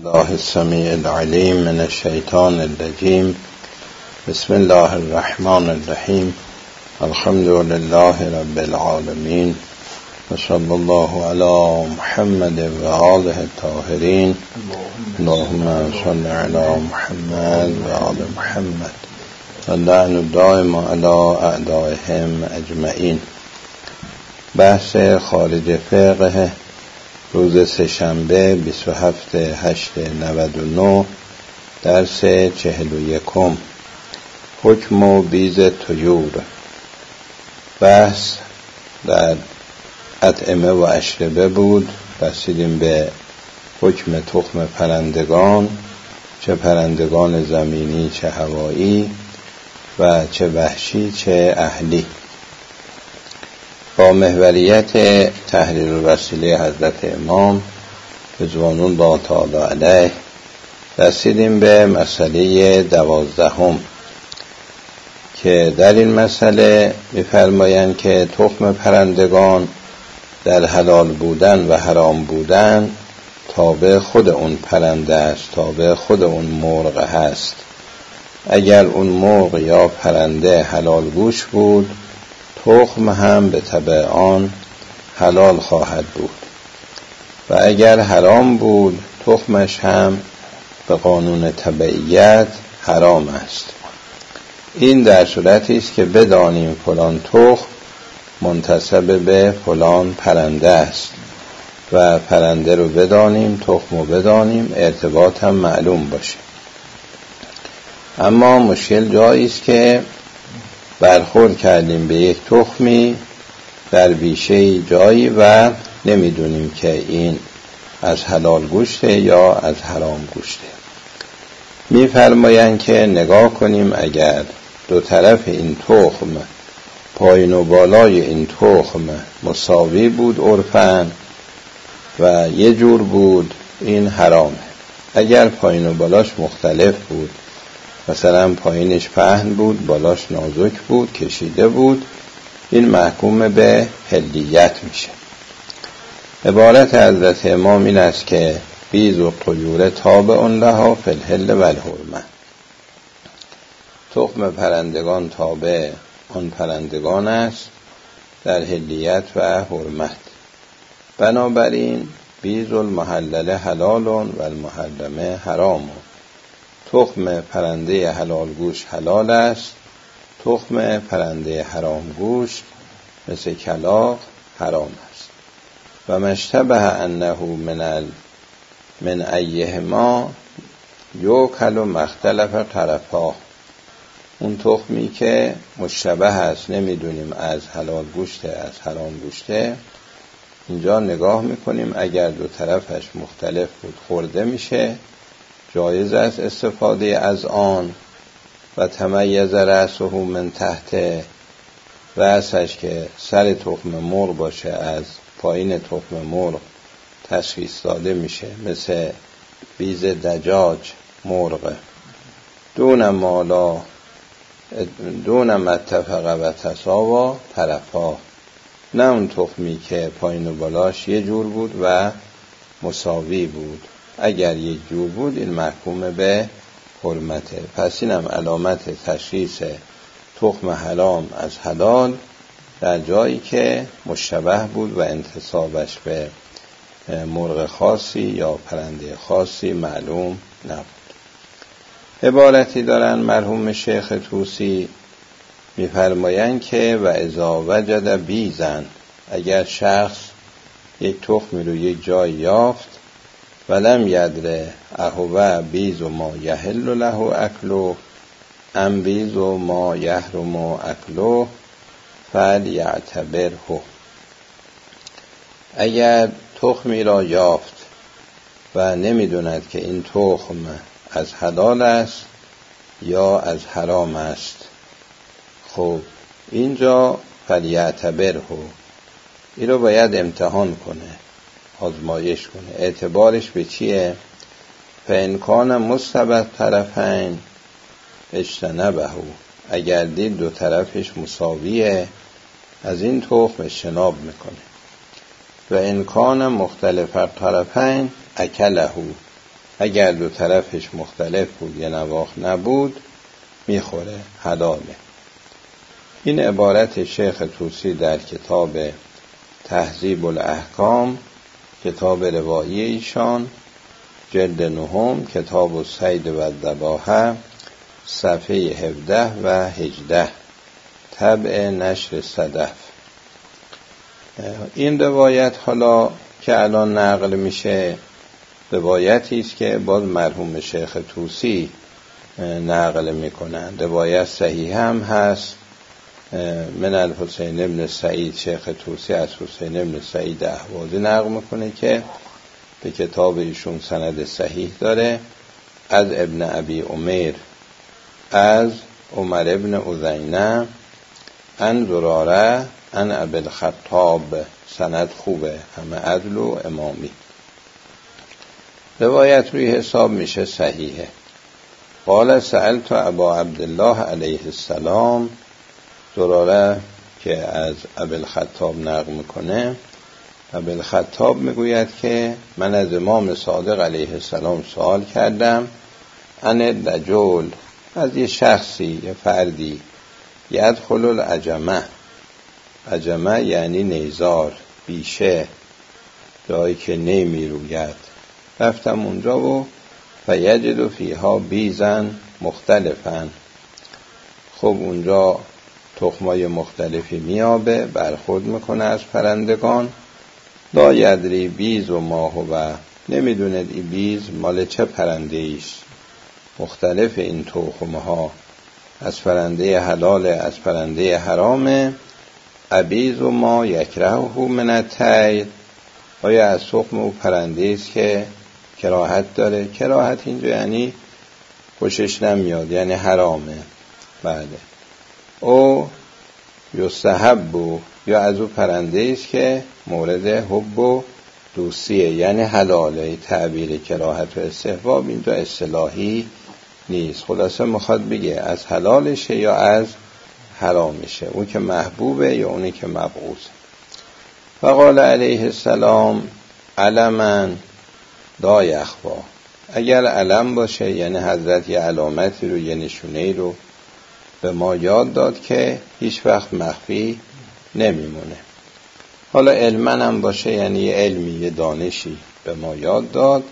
الله السمیع العلیم من الشیطان الرجیم. بسم الله الرحمن الرحیم. الحمد لله رب العالمین و صلی الله علی محمد و آله الطاهرین. اللهم صل علی محمد و آل محمد و لعن الدائم علی اعدائهم اجمعین. بحث خارج فقه روز سه‌شنبه 27/8/99 درس 41. حکم و بیز طیور. بحث در اطعمه و اشربه بود. رسیدیم به حکم تخم پرندگان، چه پرندگان زمینی چه هوایی و چه وحشی چه اهلی. با محوریت تحریر الوسیله حضرت امام رضوان الله تعالی علیه رسیدیم به مسئله 12 که در این مسئله می‌فرمایند که تخم پرندگان در حلال بودن و حرام بودن تابع خود اون پرنده است، تابع خود اون مرغ هست. اگر اون مرغ یا پرنده حلال گوش بود، تخم هم به تبع آن حلال خواهد بود و اگر حرام بود تخمش هم به قانون تبعیت حرام است. این در صورتی است که بدانیم فلان تخم منتسب به فلان پرنده است و پرنده رو بدانیم، تخم رو بدانیم، ارتباط هم معلوم باشه. اما مشکل جایی است که برخورد کردیم به یک تخمی در بیشه جایی و نمیدونیم که این از حلال گوشته یا از حرام گوشته. میفرمایند که نگاه کنیم اگر دو طرف این تخم، پایین و بالای این تخم مساوی بود عرفاً و یه جور بود، این حرامه. اگر پایین و بالاش مختلف بود، مثلا پایینش پهن بود بالاش نازک بود کشیده بود، این محکوم به حلیت میشه. عبارت حضرت امام این است که بیز و طیور تابع لها فی الحل و الحرمه. تخم پرندگان تابع آن پرندگان است در حلیت و حرمت. بنابراین بیز المحلل حلال و المحرمه حرام. تخم پرنده حلال گوش حلال است، تخم پرنده حرام گوش مثل کلاغ حرام است. و مشتبه انه من ایهما یوکل و مختلف طرفا. اون تخمی که مشتبه است، نمیدونیم از حلال گوشته از حرام گوشته، اینجا نگاه میکنیم اگر دو طرفش مختلف بود خورده میشه، جایز است استفاده از آن. و تمیز رأسه من تحت، رأسش که سر تخم مرغ باشه از پایین تخم مرغ تشخیص داده میشه، مثل بیز دجاج مرغ. دون متفق و تساوا طرفا، نه اون تخمی که پایین و بالاش یه جور بود و مساوی بود. اگر یک جور بود این محکوم به حرمته. پس اینم علامت تشخیص تخم حرام از حلال، در جایی که مشتبه بود و انتسابش به مرغ خاصی یا پرنده خاصی معلوم نبود. عبارتی دارن مرحوم شیخ طوسی، میفرمایند که و اذا وجد بیزن، اگر شخص یک تخمی رو یک جای یافت ولم یدره اهو بیز و ما یحل له اکلو ام بیز و ما یحرم اکلو فلیعتبره. اگر تخمی را یافت و نمیدوند که این تخم از حلال است یا از حرام است، خب اینجا فلیعتبره، این رو باید امتحان کنه، آزمایش کنه. اعتبارش به چیه؟ فإن کان مستبد طرفین اجتنبه، اگر دید دو طرفش مساویه از این تخم اجتناب میکنه. و ان کان مختلف طرفین اکله، اگر دو طرفش مختلف بود یه نواخت نبود میخوره، حلاله. این عبارت شیخ طوسی در کتاب تهذیب الاحکام، کتاب روایی ایشان، جلد 9، کتاب الصید و الذباحه، صفحه 17 و 18، طبع نشر صدف. این روایت حالا که الان نقل میشه روایتی است که باز مرحوم شیخ طوسی نقل میکنن. روایت صحیح هم هست. من الحسین ابن سعید، شیخ طوسی از حسین ابن سعید اهوازی نقل میکنه که به کتاب ایشون سند صحیح داره، از ابن ابی عمیر از عمر ابن عزینه ان زراره ان ابی الخطاب. سند خوبه، همه عدل و امامی. روایت روی حساب میشه صحیحه. قال سألت ابا عبدالله علیه السلام، زراره که از ابی الخطاب نقل میکنه، ابی الخطاب میگوید که من از امام صادق علیه السلام سوال کردم ان الرجل، از یه شخصی، یه فردی، یدخل العجمه. عجمه یعنی نیزار، بیشه، جایی که نی میروید. رفتم اونجا و فیجد فیها بیزن مختلفن. خب اونجا تخمای مختلفی میابه، برخورد میکنه از پرندگان. لا یدری بیز و ما هو، نمیدونه این بیز مال چه پرنده ایست. مختلف این تخمها، از پرنده حلال، از پرنده حرامه. ابیز و ما یکرهه من الطیر، آیا از تخم او پرنده است که کراهت داره. کراهت اینجا یعنی خوشش نمیاد، یعنی حرامه. بله. او یستحب، یا از او پرنده است که مورد حب و دوستیه، یعنی حلاله. تعبیر کراهت و استحباب اینجا اصطلاحی نیست. خلاصه میخواد بگه از حلالشه یا از حرامشه، اون که محبوبه یا اونی که مبغوضه. فقال علیه السلام علما لا یخفا، اگر علم باشه یعنی حضرت یه علامتی رو، یه نشونه‌ای رو به ما یاد داد که هیچ وقت مخفی نمیمونه. حالا علما هم باشه یعنی یه علمی، یه دانشی به ما یاد داد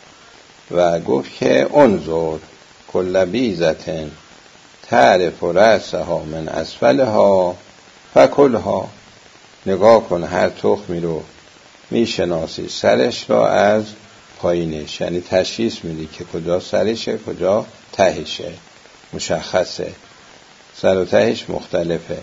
و گفت که انظر کل بیزتن تعرف رأسها من اسفلها فکلها، نگاه کن هر تخمی رو میشناسی سرش را از پایینش، یعنی تشخیص میدی که کجا سرشه کجا تهشه، مشخصه، سر و تهش مختلفه.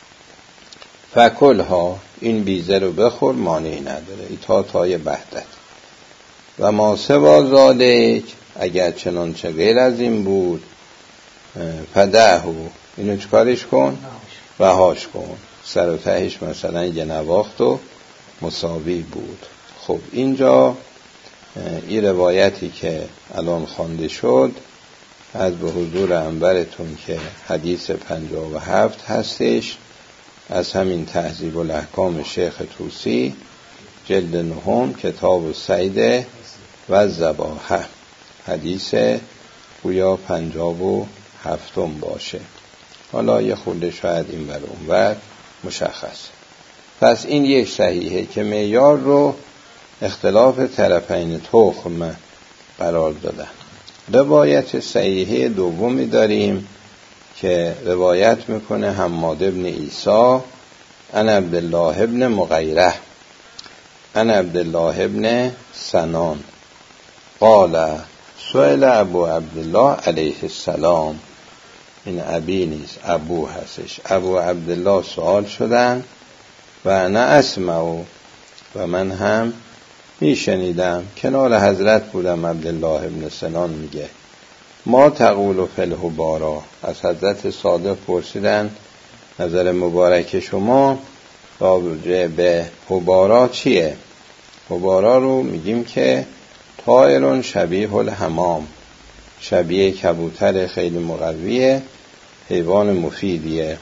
فکلها، این بیزه رو بخور، مانعی نداره. ایتا تای بهدت. و ما سوا ذالک، اگر چنانچه غیر از این بود، فدهو، اینو چکارش کن؟ رهاش کن. سر و تهش مثلا یه نواخت و مساوی بود. خب اینجا این روایتی که الان خوانده شد از به حضور انبرتون که حدیث 57 هستش، از همین تهذیب الاحکام شیخ طوسی، جلد 9، کتاب الصید و الذباحه، حدیث گویا 57 باشه. حالا یه خورده شاید این ور اون ور مشخص. پس این یک صحیحه که معیار رو اختلاف طرفین تخم قرار دادن. روایت صحیحه دومی داریم که روایت میکنه حماد ابن عیسی عن عبدالله ابن مغیره عن عبدالله ابن سنان قال سئل ابو عبدالله علیه السلام، این ابی نیست، ابو هستش. ابو عبدالله سوال شدن و انا اسمع، و من هم میشنیدم، کنار حضرت بودم. عبدالله ابن سنان میگه ما تقول فی الحبارا، از حضرت صادق پرسیدن نظر مبارک شما راجع به حبارا چیه؟ حبارا رو میگیم که طائر شبیه الحمام، شبیه کبوتر خیلی مقویه، حیوان مفیدیه.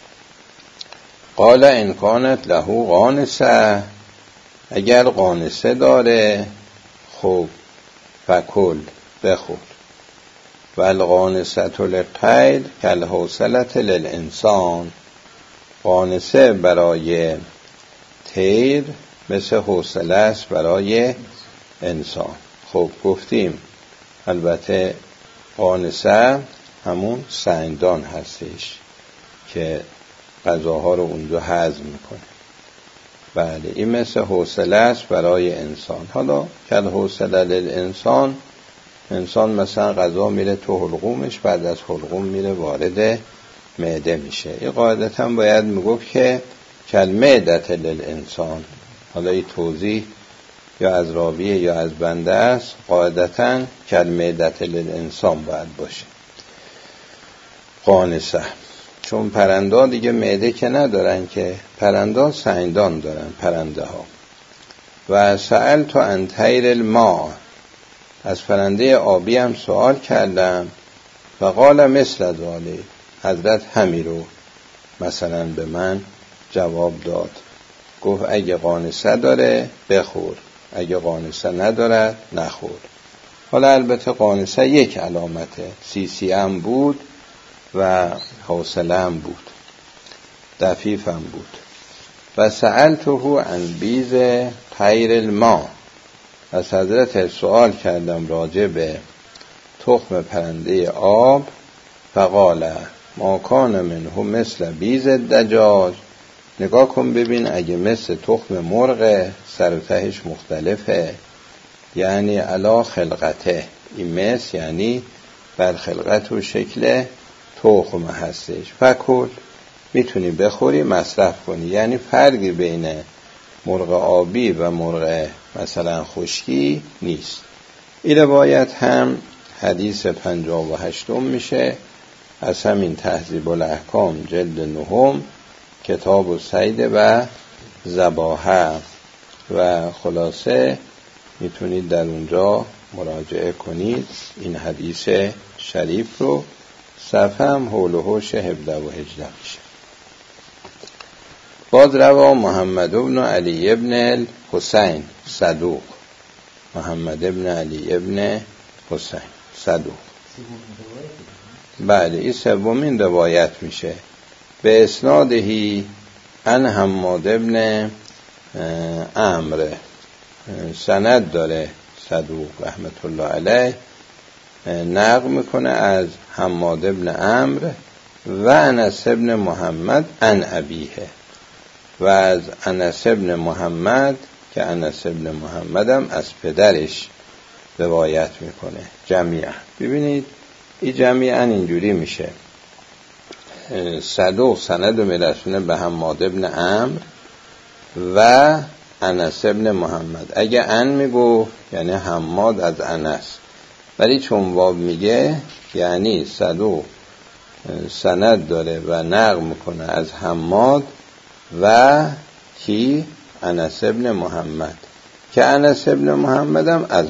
قال ان کانت له قانصه، اگر قانصه داره خب فکل، بخور. و القانصة للطیر کالحوصلة للانسان، قانصه برای طیر مثل حوصله است برای انسان. خب گفتیم البته قانصه همون سنگدان هستش که غذاها رو اونجا هضم میکنه. بله این مثل حوصله است برای انسان. حالا کالحوصلة للانسان، انسان مثلا غذا میره تو حلقومش، بعد از حلقوم میره وارد معده میشه. این قاعدتا باید میگفت که کالمعدة للانسان. حالا این توضیح یا از راویه یا از بنده است، قاعدتا کالمعدة للانسان باید باشه قانصه. چون پرنده دیگه معده که ندارن، که پرنده سنگدان دارن پرنده ها. و سألت عن طیر الماء، از پرنده آبی هم سوال کردم. و قال مثل ذلک، حضرت همی رو مثلا به من جواب داد. گفت اگه قانصه داره بخور، اگه قانصه نداره نخور. حالا البته قانصه یک علامته، سیسی هم بود و حوصله هم بود، دفیف هم بود. و سألته عن بیض طیر الماء، از حضرت سوال کردم راجع به تخم پرنده آب. فقال ما کان منه مثل بیض الدجاج، نگاه کن ببین اگه مثل تخم مرغ سر و تهش مختلفه، یعنی علا خلقته، این مثل یعنی بر خلقت و شکل تخم هستش. فکل، میتونی بخوری مصرف کنی، یعنی فرقی بین مرغ آبی و مرغ مثلا خشکی نیست. این روایت هم حدیث 58 میشه از همین تهذیب الاحکام جلد 9 کتاب الصید و ذباحه، و خلاصه میتونید در اونجا مراجعه کنید این حدیث شریف رو. صفحه هم حول و حوش 17 و 18 میشه. باز روا محمد بن علی ابن الحسین صدوق، محمد ابن علی ابن حسین صدوق. بله این سومین روایت میشه. به اسنادهی ان حماد ابن عمرو، سند داره صدوق رحمت الله علیه، نقل میکنه از حماد ابن عمرو و انس ابن محمد عن ابیه، و از انس ابن محمد که انس ابن محمد هم از پدرش روایت میکنه جمیعا. ببینید این جمیعا اینجوری میشه، صدوق سند رو میرسونه به حماد ابن عمرو و انس ابن محمد. اگه ان میگو یعنی حماد از انس، ولی چون واب میگه یعنی صدوق سند داره و نقل میکنه از حماد و کی؟ انس ابن محمد، که انس ابن محمد هم از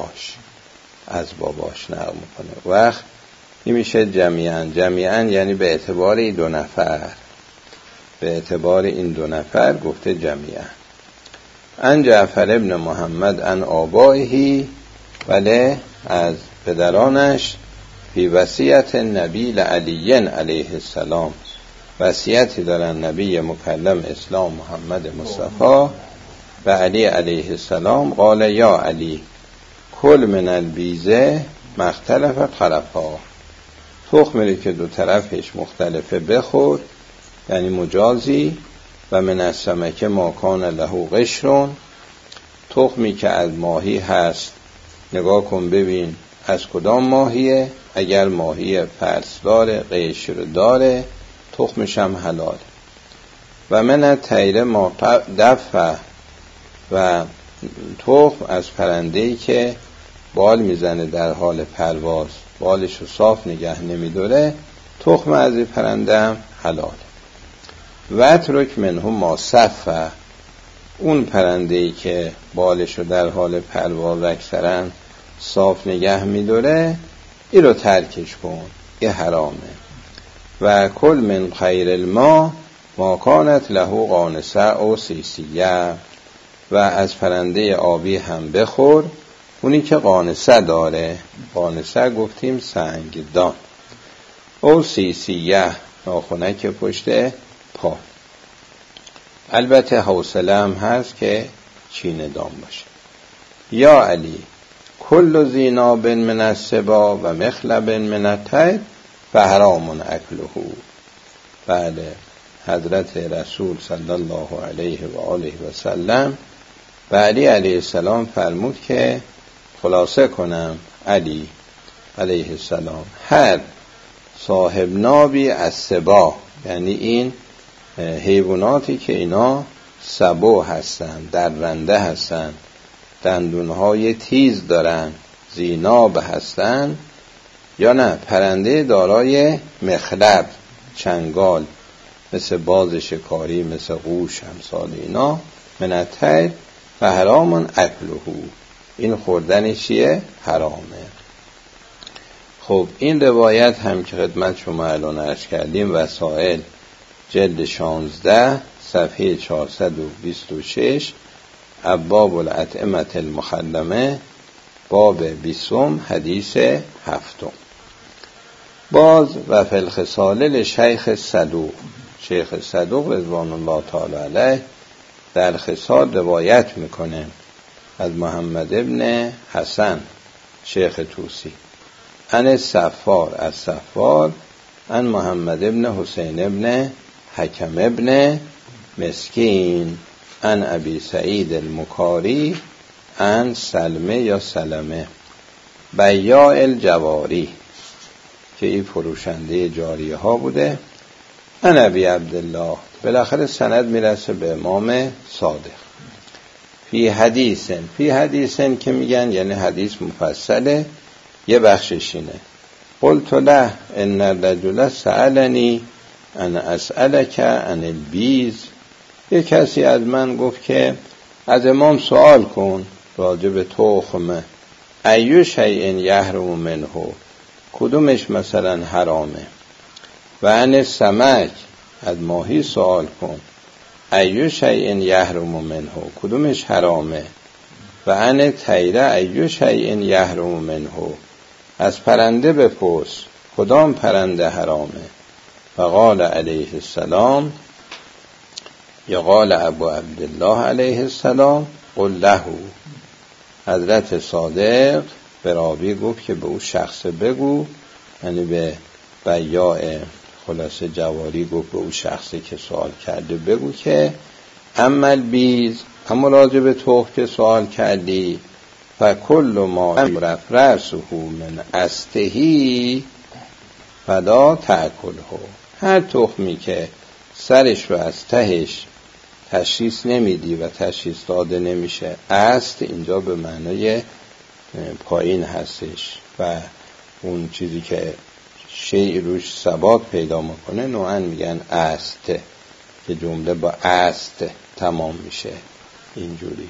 باباش نقل میکنه. وقت این میشه جمیعاً یعنی به اعتبار این دو نفر، به اعتبار این دو نفر گفته جمیعاً. ان جعفر ابن محمد ان آبائهی، ولی از پدرانش، فی وصیت نبی لعلی علیه السلام، وصیتی دارن نبی مکلم اسلام محمد مصطفی و علی علیه السلام. قال یا علی کل من البیزه مختلف طرفها، تخمی که دو طرفش مختلفه بخور، یعنی مجازی. و من السمک ما کان له قشر، تخمی که از ماهی هست نگاه کن ببین از کدام ماهیه، اگر ماهی فرس داره قشر داره تخمش هم حلال. و من الطیر ما دفع، و تخم از پرنده‌ای که بال میزنه در حال پرواز، بالش رو صاف نگه نمیداره، تخم از این پرنده هم حلال. و اترک منه ما صفه، اون پرنده‌ای که بالش رو در حال پرواز اکثرا صاف نگه میداره این رو ترکش کن، این حرامه. و کل من خیر الماء ما کانت له قانصه او سیسیه، و از پرنده آبی هم بخور اونی که قانصه داره، قانصه گفتیم سنگدان، او سیسیه ناخنک پشت پا. البته حوصله هم هست که چینه دان باشه. یا علی کل زیناب من السبا و مخلب من الطیر فحرام اکله. بله، حضرت رسول صلی الله علیه و آله و سلم به علی علیه السلام فرمود که خلاصه کنم، علی علیه السلام هر صاحب نابی از سبا، یعنی این حیواناتی که اینا سبو هستن، درنده هستن، دندونهای تیز دارن، زیناب هستن، یا نه پرنده دارای مخلب، چنگال، مثل باز شکاری، مثل قوش، همسال اینا، من الطیر فحرام اکله، این خوردن چیه؟ حرامه. خب این روایت هم که خدمت شما الان عرض کردیم، وسائل جلد 16 صفحه 426، ابواب الاطعمه المحرمه، باب 20 حدیث 7. باز و فی الخصال لشیخ صدوق، شیخ صدوق رضوان الله تعالی علیه در خصال روایت میکنه از محمد ابن حسن شیخ توسی، عن صفار از صفار، عن محمد ابن حسین ابن حکم ابن مسکین، عن ابی سعید المکاری، عن سلمه یا سلمه بیاع الجواری، که این فروشنده جاریه ها بوده، عن ابی عبدالله. بالاخره سند میرسه به امام صادق. فی حدیثن که میگن یعنی حدیث مفصله، یه بخشش اینه: قلت له ان الرجل سألنی ان اسألک عن البیز. یه کسی از من گفت که از امام سوال کن راجع به تخم، ایو شیء یحرم منه، کدومش مثلا حرامه. و عن السمک، از ماهی سوال کن، ایو شیء یحرم منه، کدومش حرامه. و عن الطیر ایو شیء یحرم منه، از پرنده بپرس کدام پرنده حرامه. فقال علیه السلام، یا قال ابو عبدالله علیه السلام، قل له، حضرت صادق به راوی گفت که به او شخص بگو، یعنی به بیاع خلاصه جواری گفت به او شخصی که سوال کرده بگو که عمل بیز، اما راجع به تخم که سوال کردی، فکل ما رفت رأسه من استهی فلا تأکله، هر تخمی که سرش رو از تهش تشخیص نمیدی و تشخیص داده نمیشه، است اینجا به معنای پایین هستش و اون چیزی که شیء روش ثبات پیدا میکنه نوعا میگن است، که جمله با است تمام میشه اینجوری.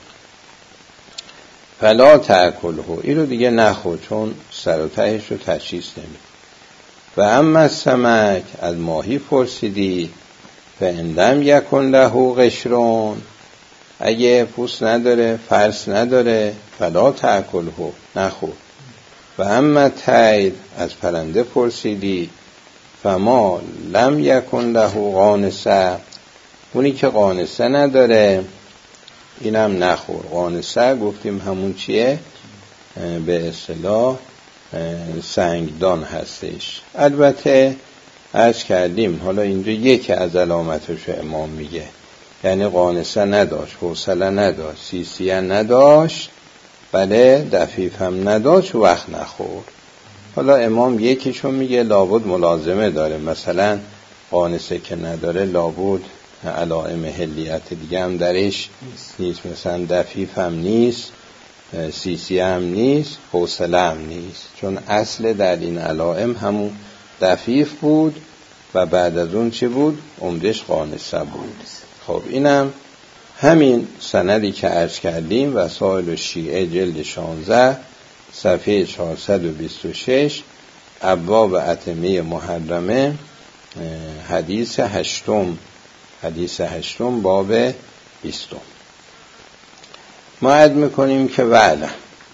فلا تأکله، این رو دیگه نخور چون سر و تهش رو تشخیص نمیدی. و اما السمک، از ماهی پرسیدی، فإن لم یکن له قشرون، اگه پوست نداره، فرس نداره، فلا تأکله، نخور. و اما الطیر، از پرنده پرسیدی، فما لم یکن له قانصه، اونی که قانصه نداره اینم نخور. قانصه گفتیم همون چیه؟ به اصطلاح سنگدان هستش. البته عرض کردیم حالا اینجا یکی از علامتش امام میگه، یعنی قانصه نداشت، حوصله نداشت، سیسیه نداشت، بله دفیف هم نداشت، وقت نخورد. حالا امام یکیشو میگه لابد ملازمه داره، مثلا قانصه که نداره لابد علائم حلیت دیگه هم درش نیست، مثلا دفیف هم نیست، سیسیه هم نیست، حوصله هم نیست، چون اصل در این علائم همون دفیف بود و بعد از اون چی بود؟ عمدش قانصه بود. خب اینم همین سندی که عرض کردیم، وسائل شیعه جلد 16 صفحه 426، ابواب اطعمه محرمه، حدیث 8، حدیث 8 باب 20. ما عد میکنیم که وعلا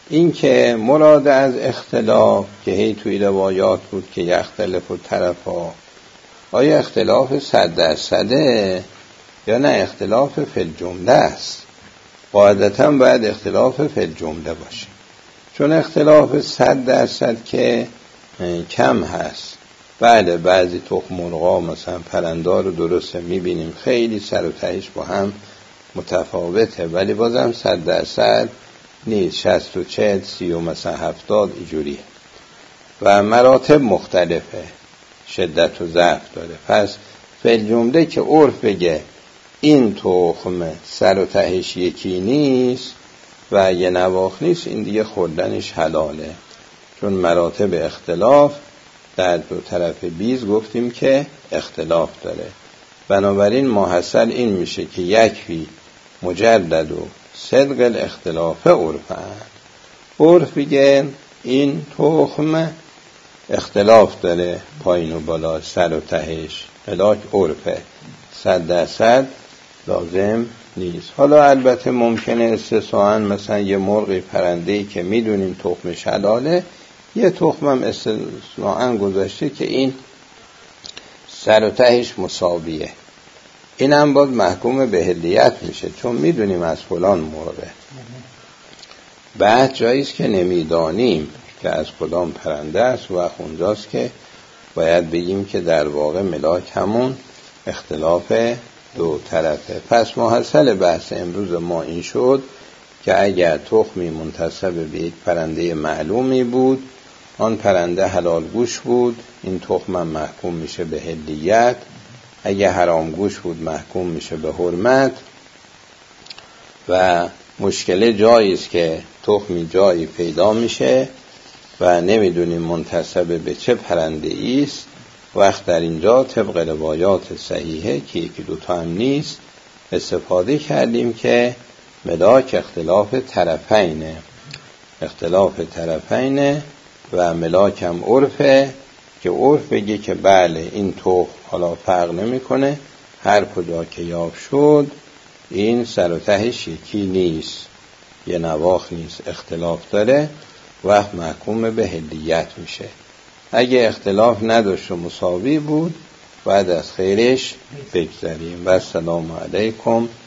این که مراد از اختلاف که هی توی روایات بود که یختلف و طرفا، آیا اختلاف 100% یا نه اختلاف فی الجمله است؟ قاعدتاً باید اختلاف فی الجمله باشه، چون اختلاف 100% که کم هست. بله بعضی تخم مرغا مثلا پرنده رو درسته میبینیم خیلی سر و تهش با هم متفاوته، ولی بازم 100% نیست، 60 و 40 30 و مثلا 70 اینجوریه و مراتب مختلفه، شدت و ضعف داره. پس فی الجمله که عرف بگه این تخم سر و تهش یکی نیست و یه نواخ نیست، این دیگه خوردنش حلاله، چون مراتب اختلاف در دو طرف بیز گفتیم که اختلاف داره. بنابراین ماحصل این میشه که یکفی مجدد و صدق الاختلاف عرفن. عرف بگه این تخم اختلاف داره پایین و بالا سر و تهش، ملاک عرفه، 100% لازم نیست. حالا البته ممکنه استثناءً مثلا یه مرغی پرنده‌ای که میدونیم تخمش حلاله، یه تخمم استثناءً گذاشته که این سر و تهش مساویه، این هم باید محکوم به حلیت میشه، چون میدونیم از فلان مرغه. بعد جاییست که نمیدانیم که از کدام پرنده است و اونجاست که باید بگیم که در واقع ملاک همون اختلاف دو طرفه. پس محصل بحث امروز ما این شد که اگر تخمی منتسب به یک پرنده معلومی بود، آن پرنده حلال گوش بود، این تخم محکوم میشه به حلیت. اگر حرام گوش بود محکوم میشه به حرمت. و مشکل جاییست که تخمی جایی پیدا میشه و نمیدونیم منتسب به چه پرنده ایست، وقت در اینجا طبق روایات صحیحه که یکی دوتا هم نیست استفاده کردیم که ملاک اختلاف طرفینه، اختلاف طرفینه و ملاک هم عرفه، که عرف بگه که بله این تخم حالا فرق نمیکنه، هر کجا که یاب شد این سر و تهش یکی نیست، یه نواخ نیست، اختلاف داره، وقت محکوم به حلیت میشه. اگه اختلاف نداشت و مساوی بود بعد از خیرش بگذاریم. و السلام علیکم